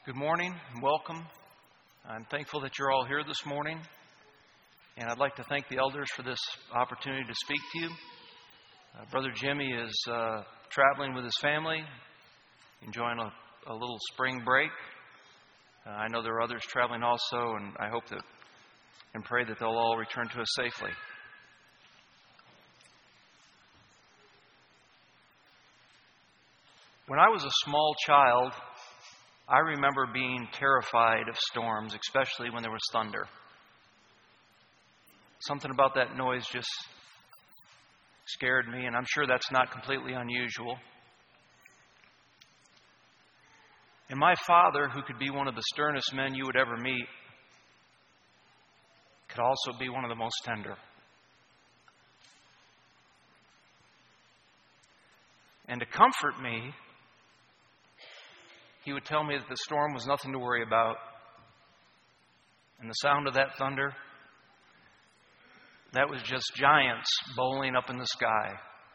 Good morning and welcome. I'm thankful that you're all here this morning, and I'd like to thank the elders for this opportunity to speak to you. Brother Jimmy is traveling with his family, enjoying a little spring break. I know there are others traveling also, and I hope that and pray that they'll all return to us safely. When I was a small child, I remember being terrified of storms, especially when there was thunder. Something about that noise just scared me, and I'm sure that's not completely unusual. And my father, who could be one of the sternest men you would ever meet, could also be one of the most tender. And to comfort me, he would tell me that the storm was nothing to worry about. And the sound of that thunder, that was just giants bowling up in the sky.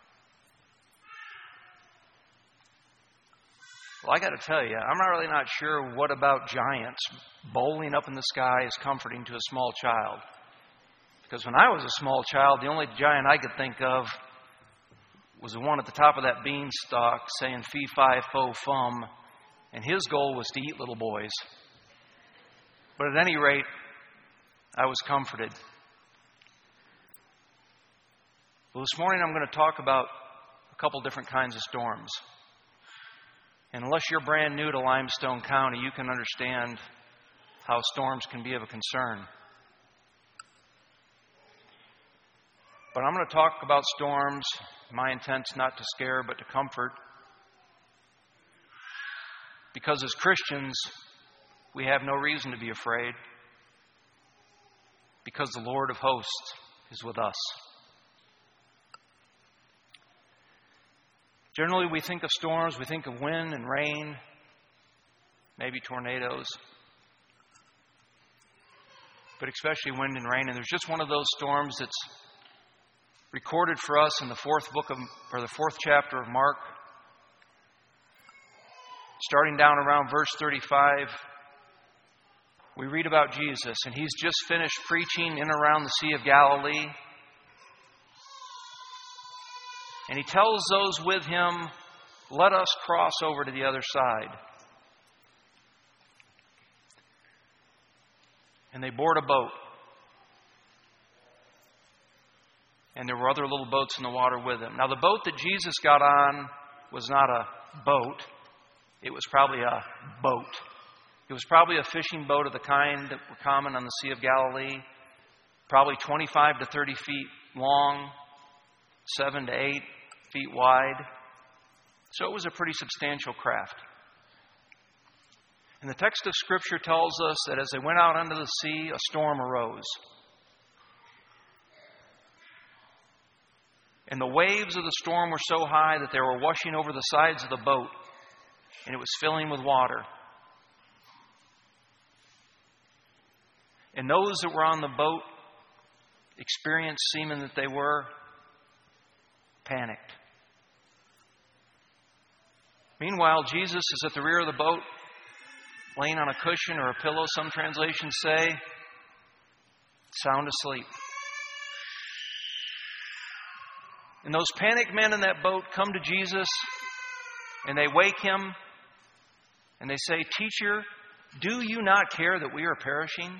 Well, I got to tell you, I'm really not sure what about giants bowling up in the sky is comforting to a small child. Because when I was a small child, the only giant I could think of was the one at the top of that beanstalk saying fee, fi, fo, fum. And his goal was to eat little boys. But at any rate, I was comforted. Well, this morning I'm going to talk about a couple different kinds of storms. And unless you're brand new to Limestone County, you can understand how storms can be of a concern. But I'm going to talk about storms. My intent's not to scare, but to comfort. Because as Christians, we have no reason to be afraid. Because the Lord of hosts is with us. Generally, we think of storms, we think of wind and rain, maybe tornadoes. But especially wind and rain. And there's just one of those storms that's recorded for us in the fourth chapter of Mark. Starting down around verse 35, we read about Jesus, and he's just finished preaching in and around the Sea of Galilee. And he tells those with him, let us cross over to the other side. And they board a boat. And there were other little boats in the water with him. Now, the boat that Jesus got on was not a boat. It was probably a boat. It was probably a fishing boat of the kind that were common on the Sea of Galilee. Probably 25 to 30 feet long, 7 to 8 feet wide. So it was a pretty substantial craft. And the text of Scripture tells us that as they went out onto the sea, a storm arose. And the waves of the storm were so high that they were washing over the sides of the boat. And it was filling with water. And those that were on the boat, experienced seamen that they were, panicked. Meanwhile, Jesus is at the rear of the boat, laying on a cushion or a pillow, some translations say, sound asleep. And those panicked men in that boat come to Jesus, and they wake him. And they say, Teacher, do you not care that we are perishing?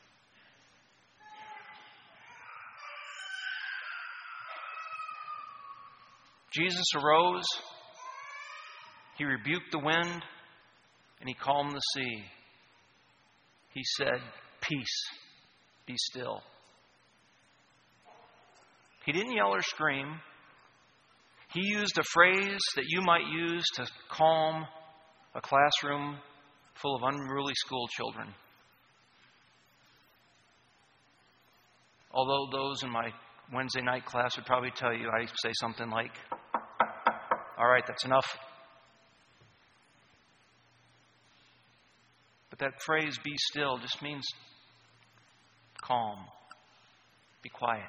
Jesus arose, he rebuked the wind, and he calmed the sea. He said, Peace, be still. He didn't yell or scream. He used a phrase that you might use to calm a classroom full of unruly school children. Although those in my Wednesday night class would probably tell you I say something like, all right, that's enough. But that phrase, be still, just means calm, be quiet.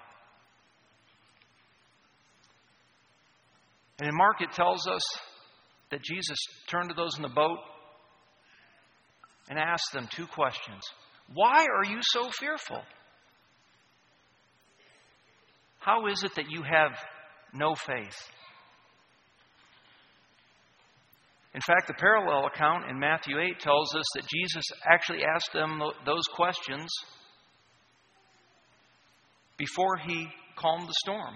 And in Mark it tells us that Jesus turned to those in the boat and asked them two questions. Why are you so fearful? How is it that you have no faith? In fact, the parallel account in Matthew 8 tells us that Jesus actually asked them those questions before he calmed the storm.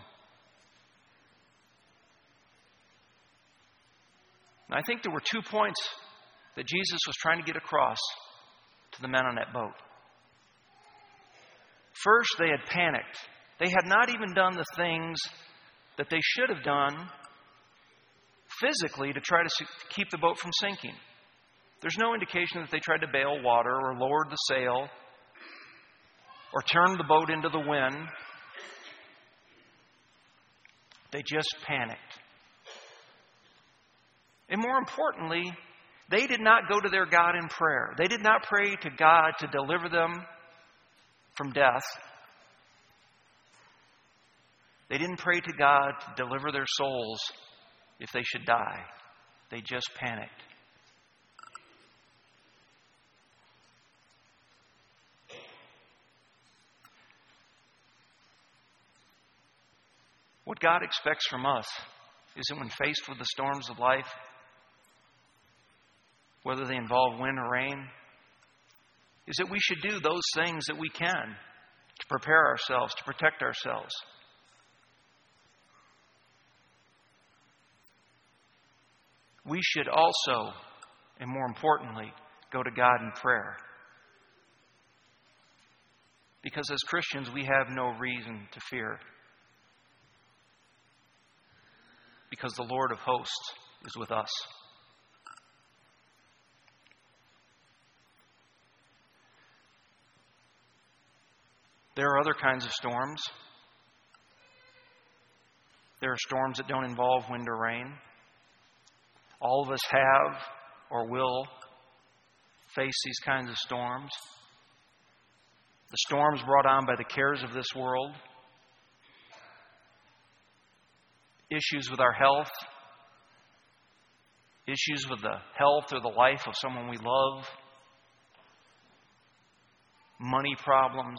And I think there were 2 points that Jesus was trying to get across to the men on that boat. First, they had panicked. They had not even done the things that they should have done physically to try to keep the boat from sinking. There's no indication that they tried to bail water or lowered the sail or turned the boat into the wind. They just panicked. And more importantly, they did not go to their God in prayer. They did not pray to God to deliver them from death. They didn't pray to God to deliver their souls if they should die. They just panicked. What God expects from us is that when faced with the storms of life, whether they involve wind or rain, is that we should do those things that we can to prepare ourselves, to protect ourselves. We should also, and more importantly, go to God in prayer. Because as Christians, we have no reason to fear. Because the Lord of hosts is with us. There are other kinds of storms. There are storms that don't involve wind or rain. All of us have or will face these kinds of storms. The storms brought on by the cares of this world. Issues with our health. Issues with the health or the life of someone we love. Money problems.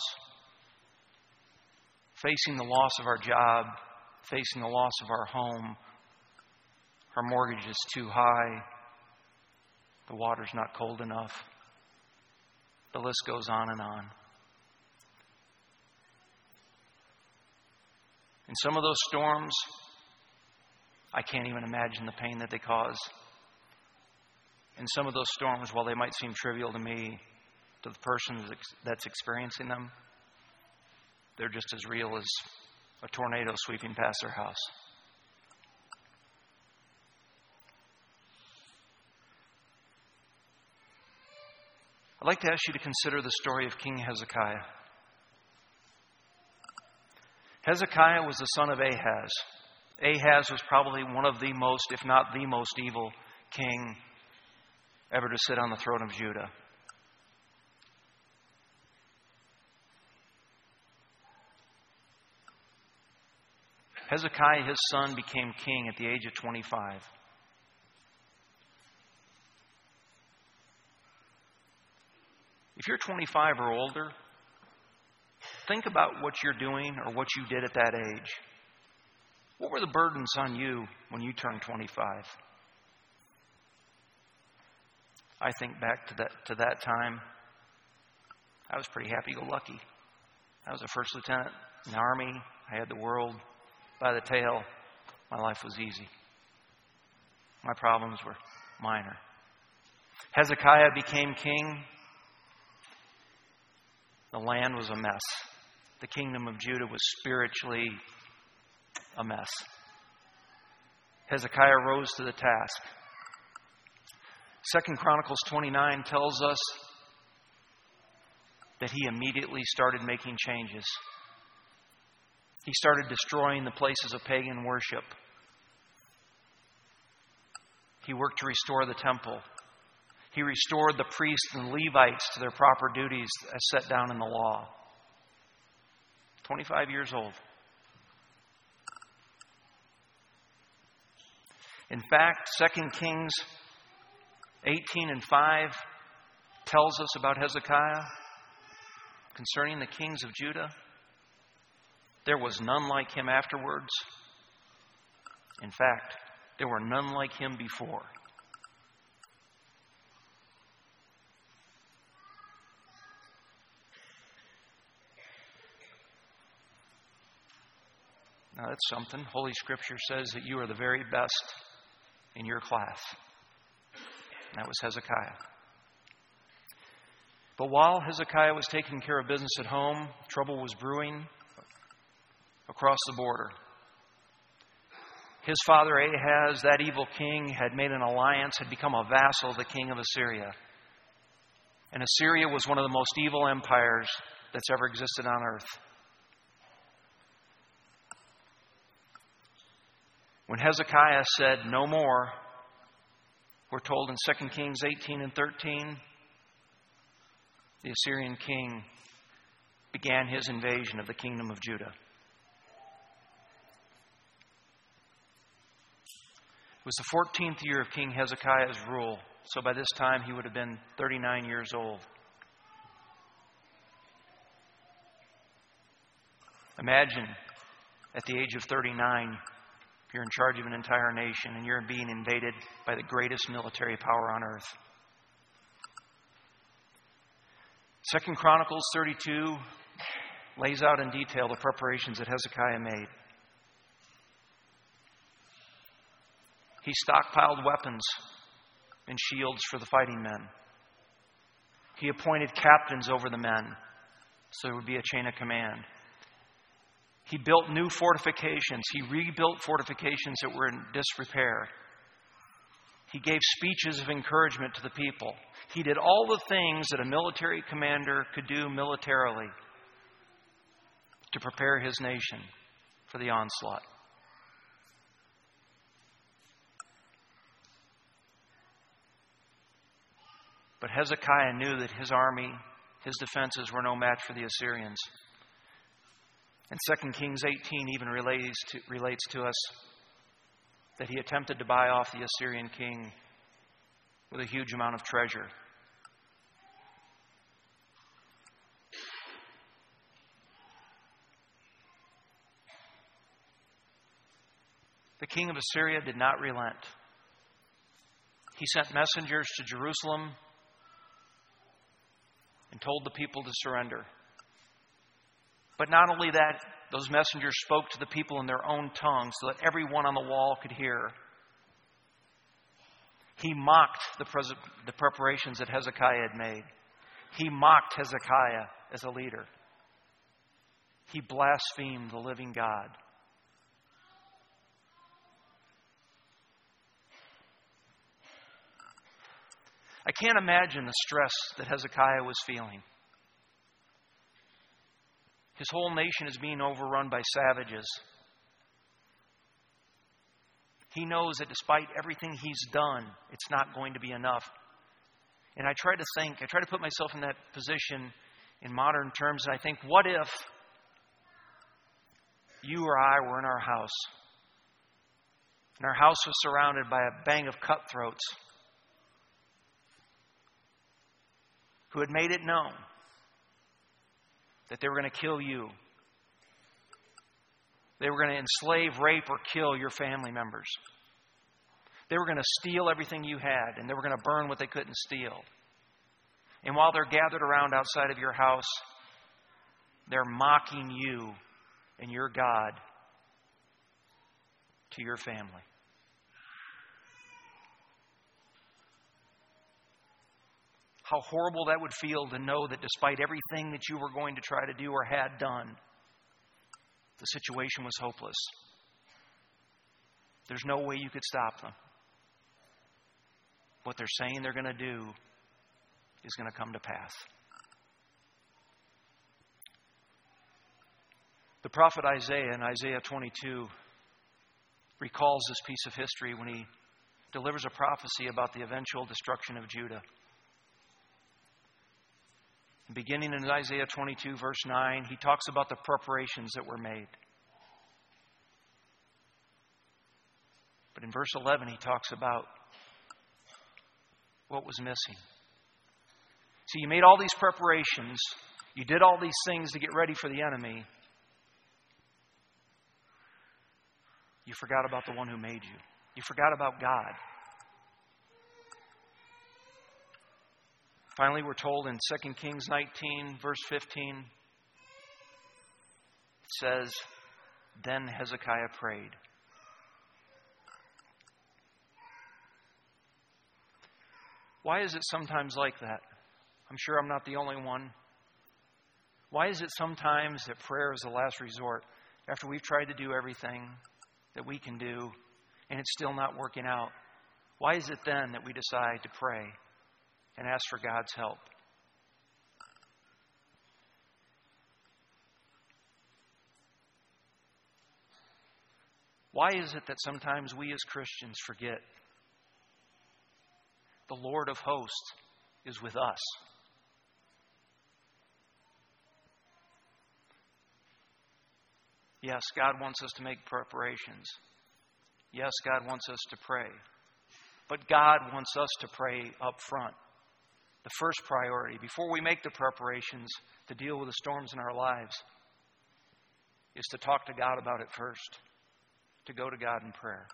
Facing the loss of our job. Facing the loss of our home. Our mortgage is too high. The water's not cold enough. The list goes on and on. In some of those storms, I can't even imagine the pain that they cause. In some of those storms, while they might seem trivial to me, to the person that's experiencing them, they're just as real as a tornado sweeping past their house. I'd like to ask you to consider the story of King Hezekiah. Hezekiah was the son of Ahaz. Ahaz was probably one of the most, if not the most evil king ever to sit on the throne of Judah. Hezekiah, his son, became king at the age of 25. If you're 25 or older, think about what you're doing or what you did at that age. What were the burdens on you when you turned 25? I think back to that time. I was pretty happy-go-lucky. I was a first lieutenant in the Army. I had the world by the tail. My life was easy. My problems were minor. Hezekiah became king. The land was a mess. The kingdom of Judah was spiritually a mess. Hezekiah rose to the task. 2 Chronicles 29 tells us that he immediately started making changes. He started destroying the places of pagan worship. He worked to restore the temple. He restored the priests and Levites to their proper duties as set down in the law. 25 years old. In fact, 2 Kings 18:5 tells us about Hezekiah concerning the kings of Judah? There was none like him afterwards. In fact, there were none like him before. Now that's something. Holy Scripture says that you are the very best in your class. And that was Hezekiah. But while Hezekiah was taking care of business at home, trouble was brewing across the border. His father Ahaz, that evil king, had made an alliance, had become a vassal of the king of Assyria. And Assyria was one of the most evil empires that's ever existed on earth. When Hezekiah said, "No more," we're told in 2 Kings 18 and 13, the Assyrian king began his invasion of the kingdom of Judah. It was the 14th year of King Hezekiah's rule, so by this time he would have been 39 years old. Imagine at the age of 39, you're in charge of an entire nation and you're being invaded by the greatest military power on earth. 2 Chronicles 32 lays out in detail the preparations that Hezekiah made. He stockpiled weapons and shields for the fighting men. He appointed captains over the men, so there would be a chain of command. He built new fortifications. He rebuilt fortifications that were in disrepair. He gave speeches of encouragement to the people. He did all the things that a military commander could do militarily to prepare his nation for the onslaught. But Hezekiah knew that his army, his defenses were no match for the Assyrians. And 2 Kings 18 even relates to us that he attempted to buy off the Assyrian king with a huge amount of treasure. The king of Assyria did not relent. He sent messengers to Jerusalem and told the people to surrender. But not only that, those messengers spoke to the people in their own tongue so that everyone on the wall could hear. He mocked the preparations that Hezekiah had made. He mocked Hezekiah as a leader. He blasphemed the living God. I can't imagine the stress that Hezekiah was feeling. His whole nation is being overrun by savages. He knows that despite everything he's done, it's not going to be enough. And I try to put myself in that position in modern terms, and I think, what if you or I were in our house, and our house was surrounded by a gang of cutthroats who had made it known that they were going to kill you. They were going to enslave, rape, or kill your family members. They were going to steal everything you had, and they were going to burn what they couldn't steal. And while they're gathered around outside of your house, they're mocking you and your God to your family. How horrible that would feel to know that despite everything that you were going to try to do or had done, the situation was hopeless. There's no way you could stop them. What they're saying they're going to do is going to come to pass. The prophet Isaiah in Isaiah 22 recalls this piece of history when he delivers a prophecy about the eventual destruction of Judah. Beginning in Isaiah 22, verse 9, he talks about the preparations that were made. But in verse 11, he talks about what was missing. So you made all these preparations. You did all these things to get ready for the enemy. You forgot about the one who made you. You forgot about God. Finally, we're told in 2 Kings 19, verse 15, it says, "Then Hezekiah prayed." Why is it sometimes like that? I'm sure I'm not the only one. Why is it sometimes that prayer is the last resort after we've tried to do everything that we can do and it's still not working out? Why is it then that we decide to pray and ask for God's help? Why is it that sometimes we as Christians forget the Lord of hosts is with us? Yes, God wants us to make preparations. Yes, God wants us to pray. But God wants us to pray up front. The first priority, before we make the preparations to deal with the storms in our lives, is to talk to God about it first, to go to God in prayer.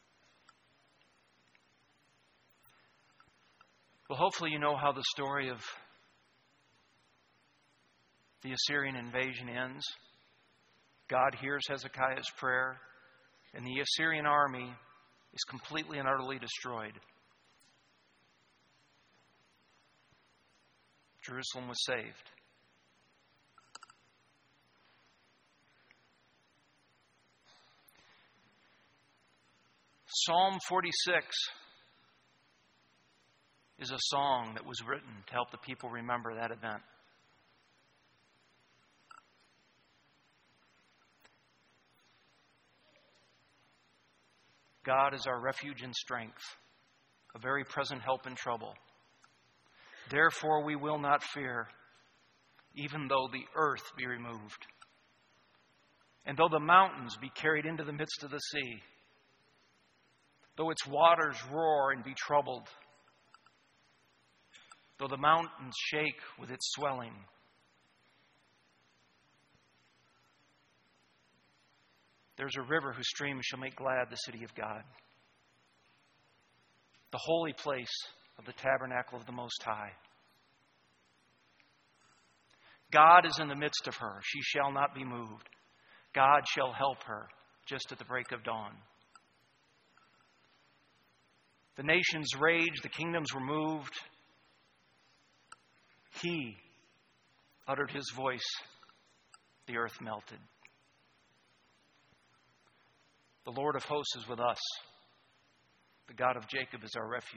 Well, hopefully you know how the story of the Assyrian invasion ends. God hears Hezekiah's prayer, and the Assyrian army is completely and utterly destroyed. Jerusalem was saved. Psalm 46 is a song that was written to help the people remember that event. God is our refuge and strength, a very present help in trouble. Therefore we will not fear, even though the earth be removed, and though the mountains be carried into the midst of the sea, though its waters roar and be troubled, though the mountains shake with its swelling. There's a river whose streams shall make glad the city of God, the holy place of the tabernacle of the Most High. God is in the midst of her. She shall not be moved. God shall help her just at the break of dawn. The nations raged, the kingdoms were moved. He uttered his voice, the earth melted. The Lord of hosts is with us. The God of Jacob is our refuge.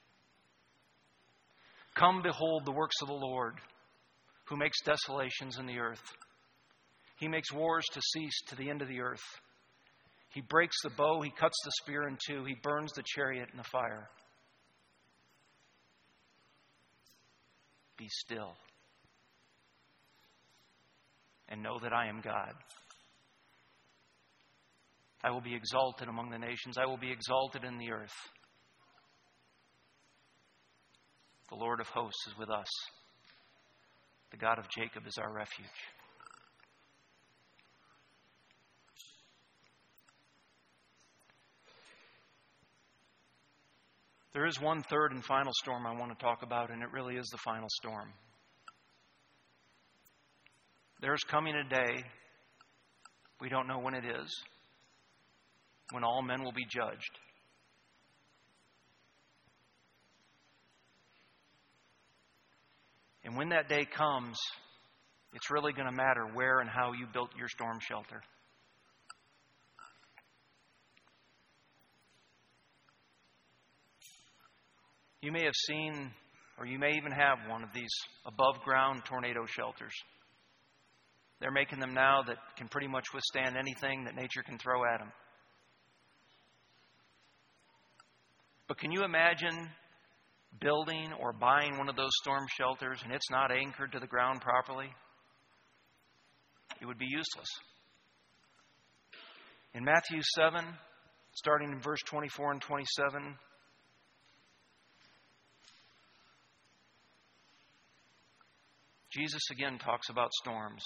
Come, behold the works of the Lord, who makes desolations in the earth. He makes wars to cease to the end of the earth. He breaks the bow, he cuts the spear in two, he burns the chariot in the fire. Be still and know that I am God. I will be exalted among the nations. I will be exalted in the earth. The Lord of hosts is with us. The God of Jacob is our refuge. There is one third and final storm I want to talk about, and it really is the final storm. There's coming a day, we don't know when it is, when all men will be judged. And when that day comes, it's really going to matter where and how you built your storm shelter. You may have seen, or you may even have one of these above-ground tornado shelters. They're making them now that can pretty much withstand anything that nature can throw at them. But can you imagine building or buying one of those storm shelters and it's not anchored to the ground properly? It would be useless. In Matthew 7, starting in verse 24 and 27, Jesus again talks about storms.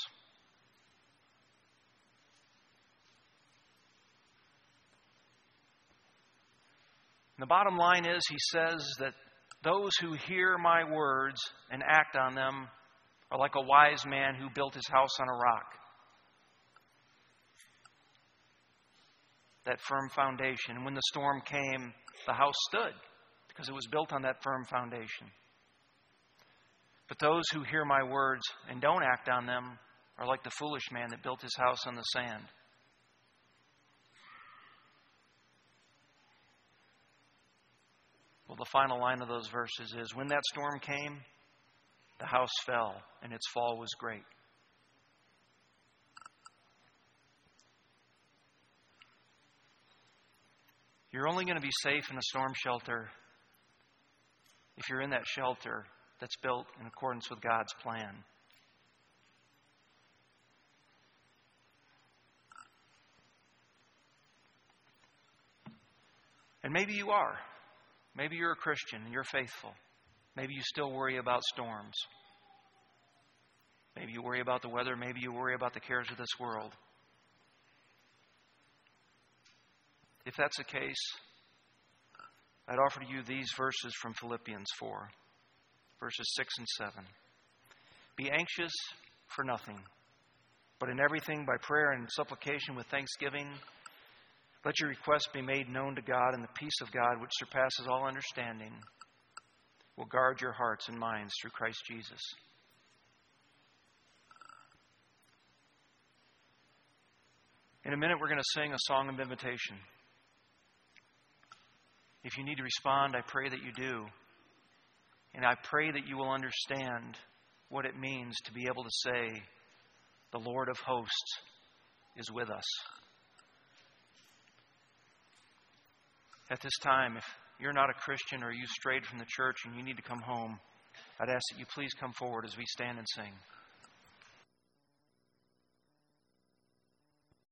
And the bottom line is, he says that those who hear my words and act on them are like a wise man who built his house on a rock. That firm foundation. And when the storm came, the house stood because it was built on that firm foundation. But those who hear my words and don't act on them are like the foolish man that built his house on the sand. Well, the final line of those verses is, when that storm came, the house fell, and its fall was great. You're only going to be safe in a storm shelter if you're in that shelter that's built in accordance with God's plan. And maybe you are. Maybe you're a Christian and you're faithful. Maybe you still worry about storms. Maybe you worry about the weather. Maybe you worry about the cares of this world. If that's the case, I'd offer to you these verses from Philippians 4, verses 6 and 7. Be anxious for nothing, but in everything by prayer and supplication with thanksgiving, let your requests be made known to God, and the peace of God, which surpasses all understanding, will guard your hearts and minds through Christ Jesus. In a minute, we're going to sing a song of invitation. If you need to respond, I pray that you do. And I pray that you will understand what it means to be able to say, the Lord of hosts is with us. At this time, if you're not a Christian or you strayed from the church and you need to come home, I'd ask that you please come forward as we stand and sing.